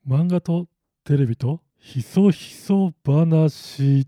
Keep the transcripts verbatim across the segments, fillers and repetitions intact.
漫画とテレビとひそひそ話。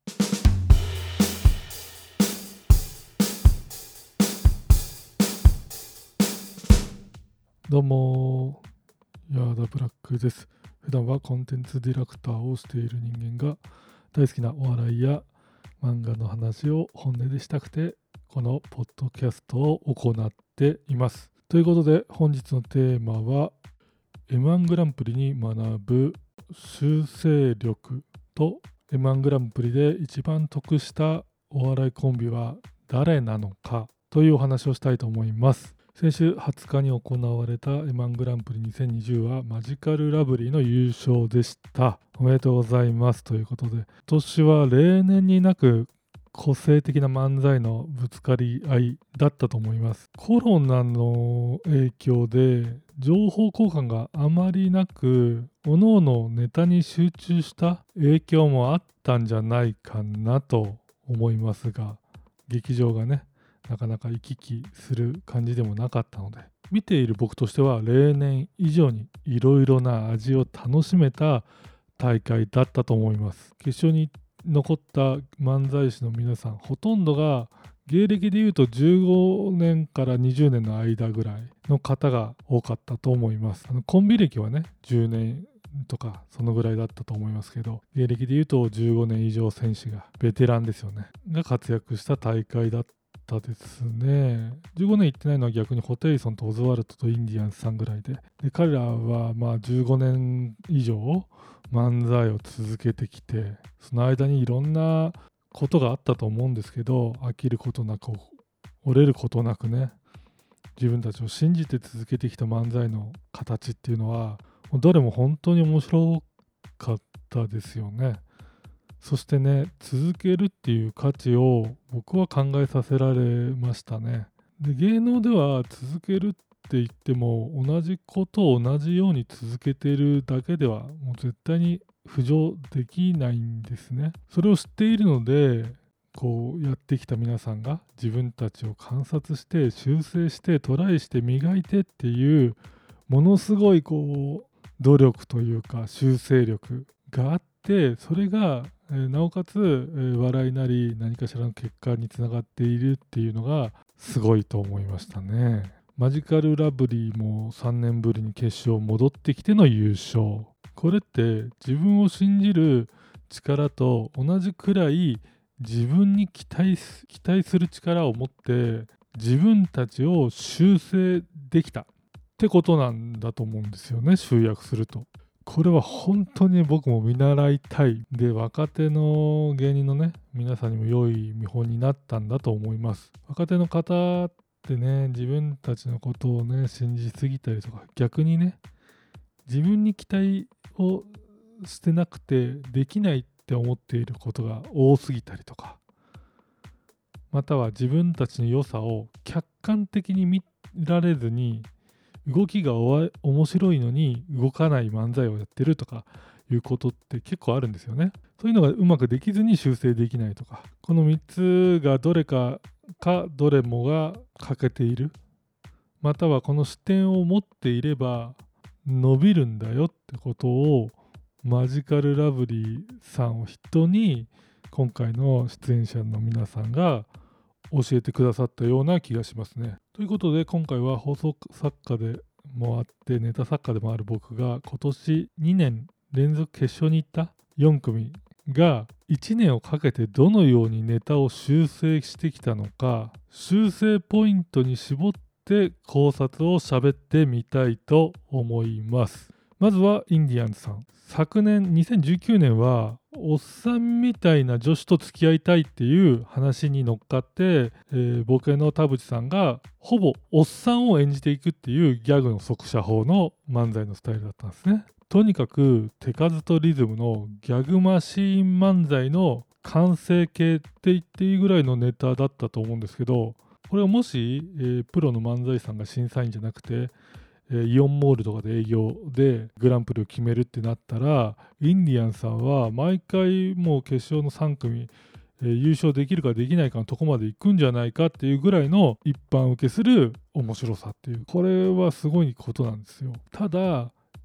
どうもヤーダブラックです。普段はコンテンツディレクターをしている人間が大好きなお笑いや漫画の話を本音でしたくてこのポッドキャストを行っています。ということで本日のテーマは エムワン グランプリに学ぶ修正力と エムワン グランプリで一番得したお笑いコンビは誰なのかというお話をしたいと思います。先週はつかに行われた エムワン グランプリにせんにじゅうはマジカルラブリーの優勝でした。おめでとうございますということで、今年は例年になく個性的な漫才のぶつかり合いだったと思います。コロナの影響で情報交換があまりなく、各々ネタに集中した影響もあったんじゃないかなと思いますが、劇場がねなかなか行き来する感じでもなかったので、見ている僕としては例年以上にいろいろな味を楽しめた大会だったと思います。決勝に残った漫才師の皆さん、ほとんどが芸歴でいうとじゅうごねんからにじゅうねんの間ぐらいの方が多かったと思います。あのコンビ歴はねじゅうねんとかそのぐらいだったと思いますけど、芸歴でいうとじゅうごねん以上選手が、ベテランですよね、が活躍した大会だったですね。じゅうごねん行ってないのは逆にホテイソンとオズワルドとインディアンスさんぐらいで、で彼らはまあじゅうごねん以上漫才を続けてきて、その間にいろんなことがあったと思うんですけど、飽きることなく折れることなくね、自分たちを信じて続けてきた漫才の形っていうのはどれも本当に面白かったですよね。そしてね、続けるっていう価値を僕は考えさせられましたね。で、芸能では続けるって言っても同じことを同じように続けているだけではもう絶対に浮上できないんですね。それを知っているので、こうやってきた皆さんが自分たちを観察して修正してトライして磨いてっていうものすごいこう努力というか修正力があって、それが、えーなおかつ、えー笑いなり何かしらの結果につながっているっていうのがすごいと思いましたね。マジカルラブリーもさんねんぶりに決勝戻ってきての優勝。これって自分を信じる力と同じくらい自分に期待す、期待する力を持って自分たちを修正できたってことなんだと思うんですよね、集約すると。これは本当に僕も見習いたい。で、若手の芸人のね皆さんにも良い見本になったんだと思います。若手の方ってね、自分たちのことをね信じすぎたりとか、逆にね自分に期待をしてなくてできないって思っていることが多すぎたりとか、または自分たちの良さを客観的に見られずに動きがおわ面白いのに動かない漫才をやってるとかいうことって結構あるんですよね。そういうのがうまくできずに修正できないとか、このみっつがどれかかどれもが欠けている、またはこの視点を持っていれば伸びるんだよってことをマジカルラブリーさんを筆頭に今回の出演者の皆さんが教えてくださったような気がしますね。ということで今回は放送作家でもあってネタ作家でもある僕が今年にねん連続決勝に行ったよん組がいちねんをかけてどのようにネタを修正してきたのか、修正ポイントに絞って考察を喋ってみたいと思います。まずはインディアンスさん。昨年にせんじゅうきゅうねんはおっさんみたいな女子と付き合いたいっていう話に乗っかって、えー、ボケの田淵さんがほぼおっさんを演じていくっていうギャグの速射法の漫才のスタイルだったんですね。とにかく手数とリズムのギャグマシーン漫才の完成形って言っていいぐらいのネタだったと思うんですけど、これをもし、えー、プロの漫才師さんが審査員じゃなくてイオンモールとかで営業でグランプリを決めるってなったら、インディアンさんは毎回もう決勝のさん組、えー、優勝できるかできないかのとこまで行くんじゃないかっていうぐらいの一般受けする面白さっていう、これはすごいことなんですよ。ただ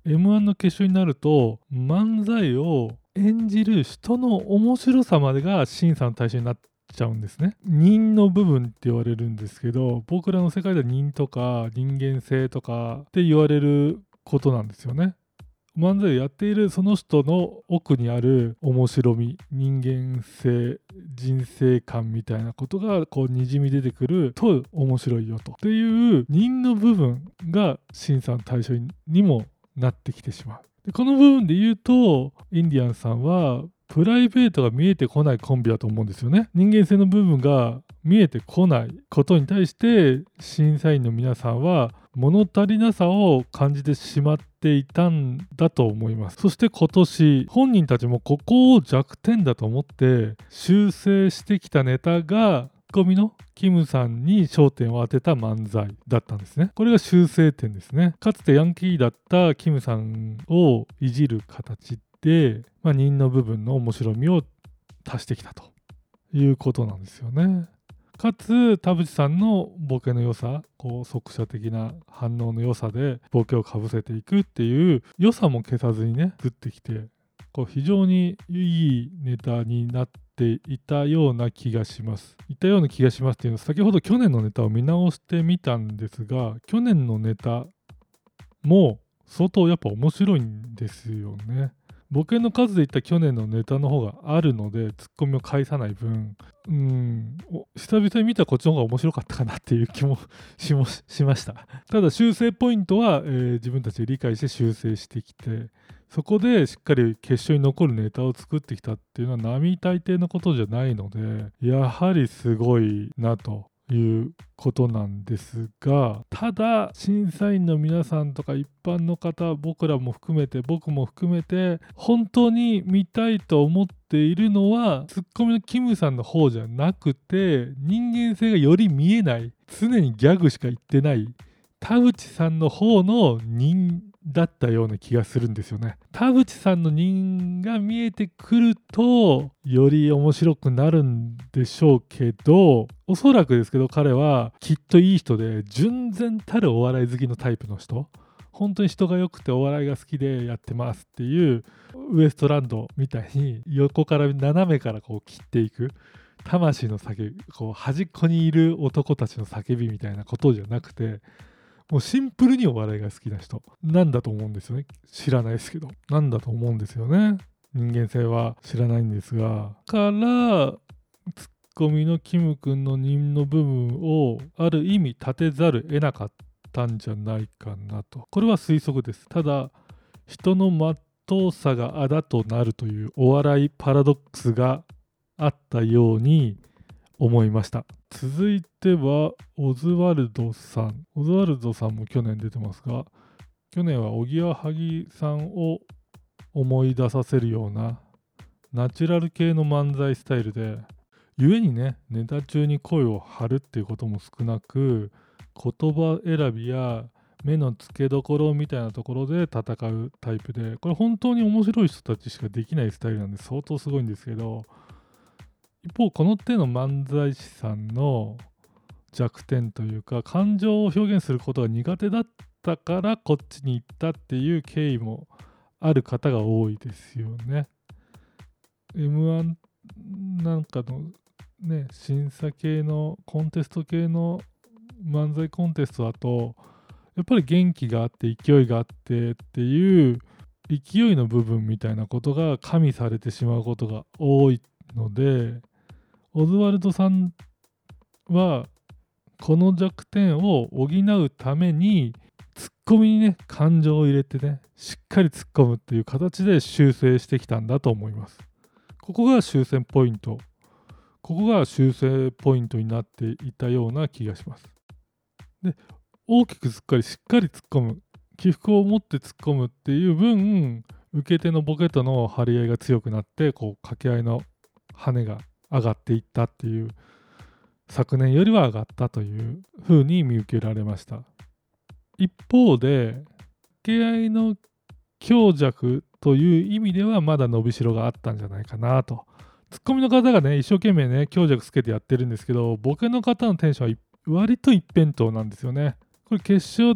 エムワン の決勝になると漫才を演じる人の面白さまでが審査の対象になっちゃうんですね。人の部分って言われるんですけど、僕らの世界では人とか人間性とかって言われることなんですよね。漫才をやっているその人の奥にある面白み、人間性、人生観みたいなことがこうにじみ出てくると面白いよとっていう人の部分が審査の対象にもなってきてしまう。でこの部分で言うとインディアンさんはプライベートが見えてこないコンビだと思うんですよね。人間性の部分が見えてこないことに対して審査員の皆さんは物足りなさを感じてしまっていたんだと思います。そして今年本人たちもここを弱点だと思って修正してきたネタがツッコミのキムさんに焦点を当てた漫才だったんですね。これが修正点ですね。かつてヤンキーだったキムさんをいじる形で、まあ、人の部分の面白みを足してきたということなんですよね。かつ田淵さんのボケの良さ、こう速射的な反応の良さでボケをかぶせていくっていう良さも消さずにね作ってきて、こう非常にいいネタになっていたような気がします。いたような気がしますっていうのは、先ほど去年のネタを見直してみたんですが、去年のネタも相当やっぱ面白いんですよね。ボケの数で言った去年のネタの方があるので、ツッコミを返さない分、うーん、久々に見たこっちの方が面白かったかなっていう気もしもしました。ただ修正ポイントは、えー自分たちで理解して修正してきて、そこでしっかり決勝に残るネタを作ってきたっていうのは並大抵のことじゃないので、やはりすごいなということなんですが、ただ審査員の皆さんとか一般の方、僕らも含めて僕も含めて本当に見たいと思っているのはツッコミのキムさんの方じゃなくて、人間性がより見えない、常にギャグしか言ってない田淵さんの方の人だったような気がするんですよね。田淵さんの人が見えてくるとより面白くなるんでしょうけど、おそらくですけど彼はきっといい人で純然たるお笑い好きのタイプの人、本当に人が良くてお笑いが好きでやってますっていうウエストランドみたいに横から斜めからこう切っていく魂の叫び、こう端っこにいる男たちの叫びみたいなことじゃなくて、もうシンプルにお笑いが好きな人なんだと思うんですよね。知らないですけどなんだと思うんですよね。人間性は知らないんですが、からツッコミのキム君の人の部分をある意味立てざる得なかったんじゃないかなと。これは推測です。ただ人の真っ当さがあだとなるというお笑いパラドックスがあったように思いました。続いてはオズワルドさん。オズワルドさんも去年出てますが、去年はおぎやはぎさんを思い出させるようなナチュラル系の漫才スタイルで、故にねネタ中に声を張るっていうことも少なく、言葉選びや目の付けどころみたいなところで戦うタイプで、これ本当に面白い人たちしかできないスタイルなんで相当すごいんですけど、一方この手の漫才師さんの弱点というか、感情を表現することが苦手だったからこっちに行ったっていう経緯もある方が多いですよね。 エムワン なんかのね審査系のコンテスト系の漫才コンテストだとやっぱり元気があって勢いがあってっていう勢いの部分みたいなことが加味されてしまうことが多いので、オズワルドさんはこの弱点を補うためにツッコミにね感情を入れてねしっかり突っ込むっていう形で修正してきたんだと思います。ここが修正ポイントここが修正ポイントになっていたような気がします。で、大きくしっかりしっかり突っ込む、起伏を持って突っ込むっていう分、受け手のボケとの張り合いが強くなって、こう掛け合いの羽が上がっていったっていう、昨年よりは上がったという風に見受けられました。一方で掛け合いの強弱という意味ではまだ伸びしろがあったんじゃないかなと。ツッコミの方がね一生懸命ね強弱つけてやってるんですけど、ボケの方のテンションは割と一辺倒なんですよね。これ決勝でやっ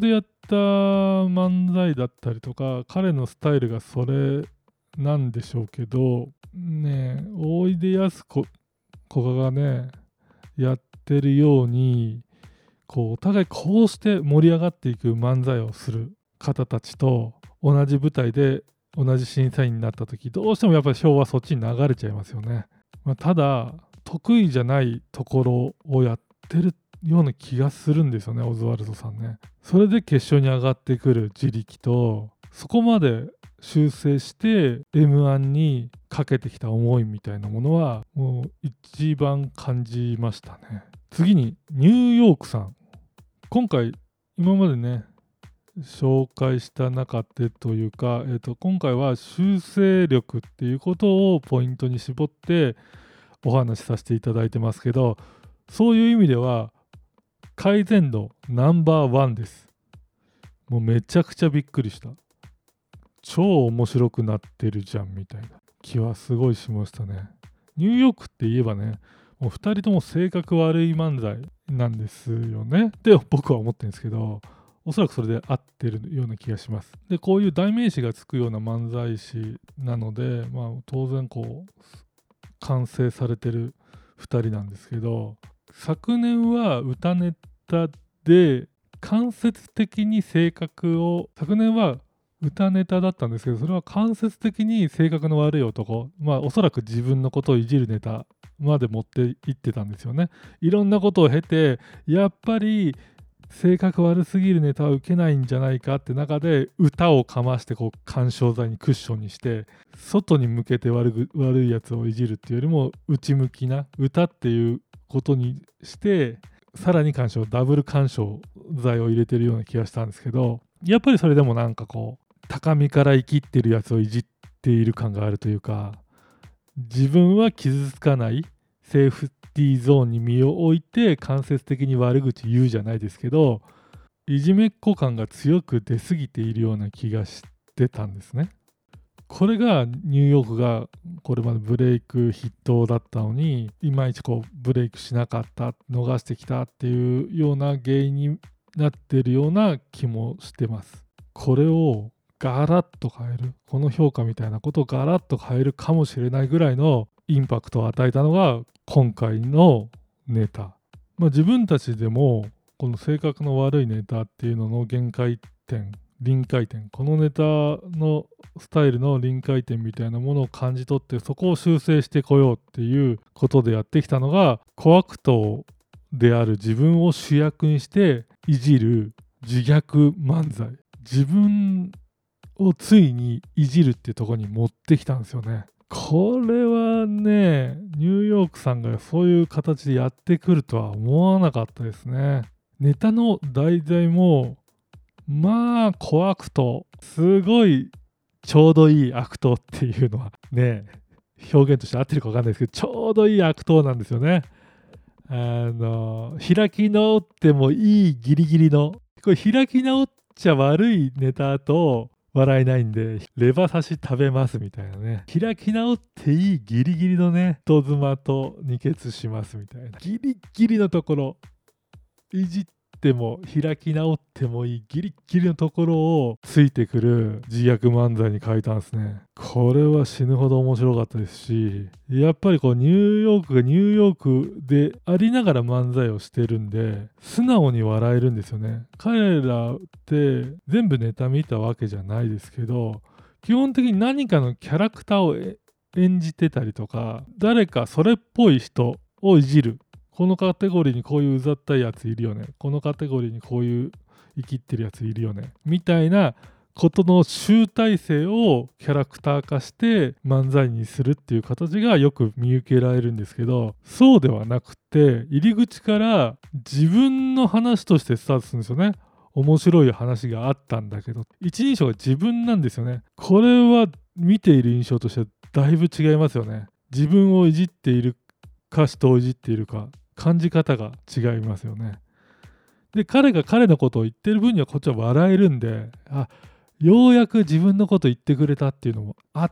た漫才だったりとか、彼のスタイルがそれなんでしょうけどね、おいでやすここがねやってるように、こうお互いこうして盛り上がっていく漫才をする方たちと同じ舞台で同じ審査員になった時、どうしてもやっぱり票はそっちに流れちゃいますよね。まあ、ただ得意じゃないところをやってるような気がするんですよね、オズワルドさんね。それで決勝に上がってくる自力と、そこまで修正して エムワン にかけてきた思いみたいなものはもう一番感じましたね。次にニューヨークさん、今回今までね紹介した中でというか、えーと、今回は修正力っていうことをポイントに絞ってお話しさせていただいてますけど、そういう意味では改善度ナンバーワンです。もうめちゃくちゃびっくりした。超面白くなってるじゃんみたいな気はすごいしましたね。ニューヨークって言えばね、もうふたりとも性格悪い漫才なんですよねって僕は思ってるんですけど、おそらくそれで合ってるような気がします。で、こういう代名詞がつくような漫才師なので、まあ当然こう完成されてるふたりなんですけど、昨年は歌ネタで間接的に性格を、昨年は歌ネタだったんですけど、それは間接的に性格の悪い男、まあおそらく自分のことをいじるネタまで持っていってたんですよね。いろんなことを経て、やっぱり性格悪すぎるネタは受けないんじゃないかって中で、歌をかましてこう緩衝材にクッションにして、外に向けて悪ぐ悪いやつをいじるっていうよりも内向きな歌っていうことにして、さらに緩衝、ダブル緩衝材を入れてるような気がしたんですけど、やっぱりそれでもなんかこう高みから生きってるやつをいじっている感があるというか、自分は傷つかないセーフティーゾーンに身を置いて間接的に悪口言うじゃないですけど、いじめっ子感が強く出過ぎているような気がしてたんですね。これがニューヨークがこれまでブレイク筆頭だったのに、いまいちこうブレイクしなかった、逃してきたっていうような原因になっているような気もしてます。これをガラッと変える、この評価みたいなことをガラッと変えるかもしれないぐらいのインパクトを与えたのが今回のネタ。まあ、自分たちでもこの性格の悪いネタっていうのの限界点、臨界点、このネタのスタイルの臨界点みたいなものを感じ取って、そこを修正してこようっていうことでやってきたのが、小悪党である自分を主役にしていじる自虐漫才、自分をついにいじるっていうところに持ってきたんですよね。これはね、ニューヨークさんがそういう形でやってくるとは思わなかったですね。ネタの題材もまあ小悪党、すごいちょうどいい悪党っていうのはね、表現として合ってるか分かんないですけど、ちょうどいい悪党なんですよね。あの開き直ってもいいギリギリの、これ開き直っちゃ悪いネタと笑えないんで、レバ刺し食べますみたいなね、開き直っていいギリギリのね、人妻と二血しますみたいな、ギリギリのところいじっても開き直ってもいいギリギリのところをついてくる自虐漫才に変えたんですね。これは死ぬほど面白かったですし、やっぱりこうニューヨークがニューヨークでありながら漫才をしてるんで、素直に笑えるんですよね。彼らって全部ネタ見たわけじゃないですけど、基本的に何かのキャラクターを演じてたりとか、誰かそれっぽい人をいじる、このカテゴリーにこういううざったいやついるよね、このカテゴリーにこういう生きってるやついるよねみたいなことの集大成をキャラクター化して漫才にするっていう形がよく見受けられるんですけど、そうではなくて入り口から自分の話としてスタートするんですよね。面白い話があったんだけど、一人称が自分なんですよね。これは見ている印象としてはだいぶ違いますよね。自分をいじっているか人をいじっているか、感じ方が違いますよね。で、彼が彼のことを言ってる分にはこっちは笑えるんで、あ、ようやく自分のこと言ってくれたっていうのもあって、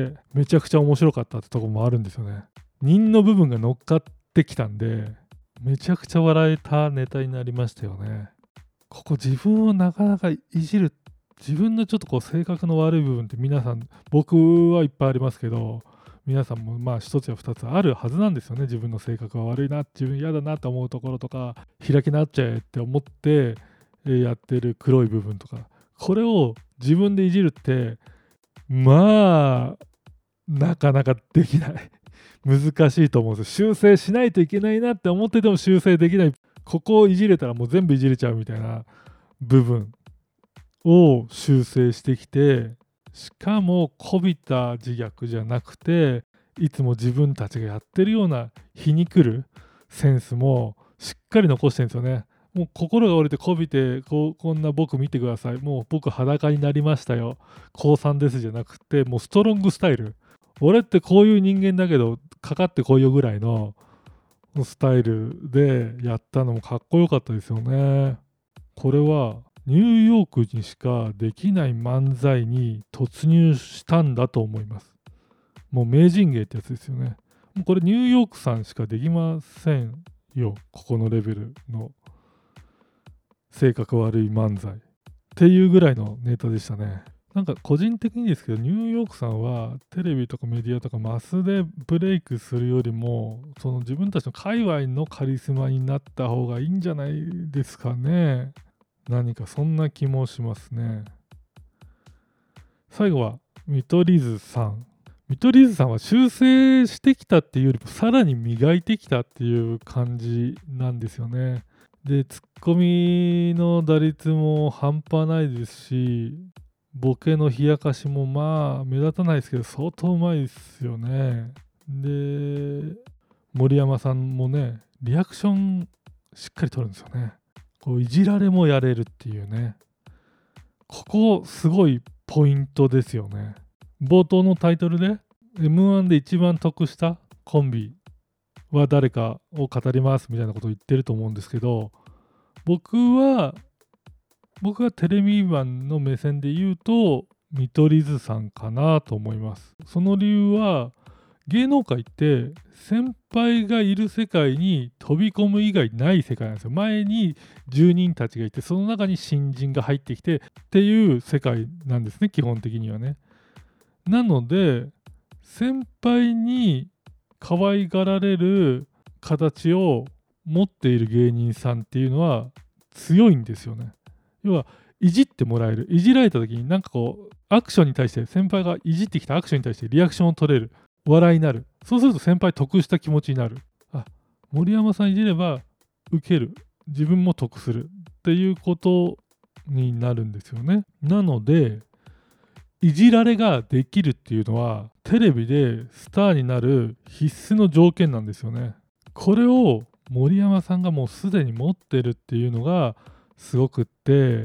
めちゃくちゃ面白かったってとこもあるんですよね。人の部分が乗っかってきたんで、めちゃくちゃ笑えたネタになりましたよね。 ここ自分をなかなかいじる、自分のちょっとこう性格の悪い部分って皆さん、僕はいっぱいありますけど、皆さんもまあ一つや二つあるはずなんですよね。自分の性格が悪いな、自分嫌だなと思うところとか、開き直っちゃえって思ってやってる黒い部分とか、これを自分でいじるってまあなかなかできない難しいと思うんです。修正しないといけないなって思ってても修正できない、ここをいじれたらもう全部いじれちゃうみたいな部分を修正してきて、しかもこびた自虐じゃなくて、いつも自分たちがやってるような皮肉るセンスもしっかり残してるんですよね。もう心が折れてこびて、こうこんな僕見てください、もう僕裸になりましたよ、降参ですじゃなくて、もうストロングスタイル、俺ってこういう人間だけどかかってこいよぐらいのスタイルでやったのもかっこよかったですよね。これはニューヨークにしかできない漫才に突入したんだと思います。もう名人芸ってやつですよね。もうこれニューヨークさんしかできませんよ。ここのレベルの性格悪い漫才っていうぐらいのネタでしたね。なんか個人的にですけど、ニューヨークさんはテレビとかメディアとかマスでブレイクするよりも、その自分たちの界隈のカリスマになった方がいいんじゃないですかね。何かそんな気もしますね。最後は見取り図さん。見取り図さんは修正してきたっていうよりもさらに磨いてきたっていう感じなんですよね。で、ツッコミの打率も半端ないですし、ボケの冷やかしもまあ目立たないですけど相当うまいですよね。で、森山さんもね、リアクションしっかり取るんですよね。こういじられもやれるっていうね。ここすごいポイントですよね。冒頭のタイトルで エムワン で一番得したコンビは誰かを語りますみたいなことを言ってると思うんですけど、僕は僕はテレビ版の目線で言うと見取り図さんかなと思います。その理由は、芸能界って先輩がいる世界に飛び込む以外ない世界なんですよ。前に住人たちがいて、その中に新人が入ってきてっていう世界なんですね、基本的にはね。なので先輩に可愛がられる形を持っている芸人さんっていうのは強いんですよね。要はいじってもらえる、いじられた時になんかこうアクションに対して、先輩がいじってきたアクションに対してリアクションを取れる、笑いになる、そうすると先輩得した気持ちになる、あ、森山さんいじれば受ける、自分も得するっていうことになるんですよね。なのでいじられができるっていうのはテレビでスターになる必須の条件なんですよね。これを森山さんがもうすでに持ってるっていうのがすごくって、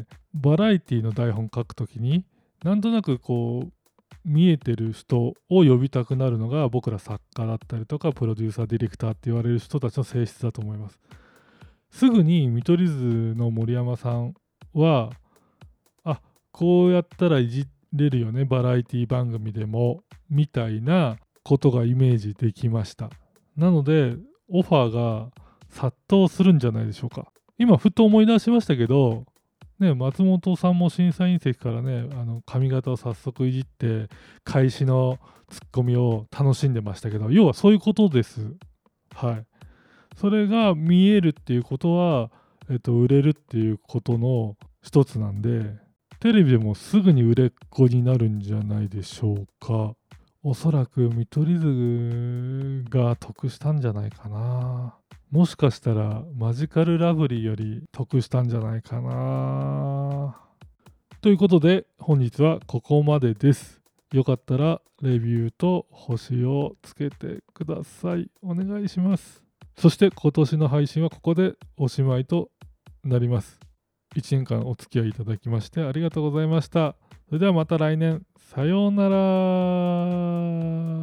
バラエティの台本書くときになんとなくこう見えてる人を呼びたくなるのが僕ら作家だったりとかプロデューサーディレクターって言われる人たちの性質だと思います。すぐに見取り図の森山さんは、あ、こうやったらいじれるよね、バラエティ番組でもみたいなことがイメージできました。なのでオファーが殺到するんじゃないでしょうか。今ふと思い出しましたけどね、松本さんも審査員席からね、あの髪型を早速いじって開始のツッコミを楽しんでましたけど、要はそういうことです。はい。それが見えるっていうことは、えっと、売れるっていうことの一つなんで、テレビでもすぐに売れっ子になるんじゃないでしょうか。おそらく見取り図が得したんじゃないかな。もしかしたらマジカルラブリーより得したんじゃないかな。ということで本日はここまでです。よかったらレビューと星をつけてください。お願いします。そして今年の配信はここでおしまいとなります。いちねんかんお付き合いいただきましてありがとうございました。それではまた来年。さようなら。